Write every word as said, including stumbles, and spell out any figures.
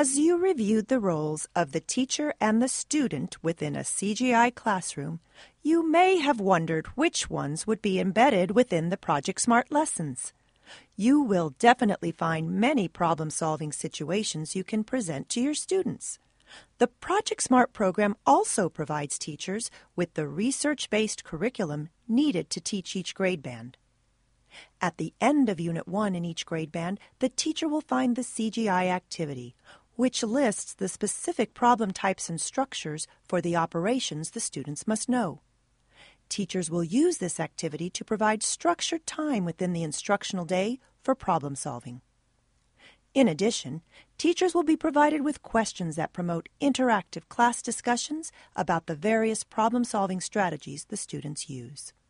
As you reviewed the roles of the teacher and the student within a C G I classroom, you may have wondered which ones would be embedded within the Project SMART lessons. You will definitely find many problem-solving situations you can present to your students. The Project SMART program also provides teachers with the research-based curriculum needed to teach each grade band. At the end of Unit one in each grade band, the teacher will find the C G I activity, which lists the specific problem types and structures for the operations the students must know. Teachers will use this activity to provide structured time within the instructional day for problem solving. In addition, teachers will be provided with questions that promote interactive class discussions about the various problem-solving strategies the students use.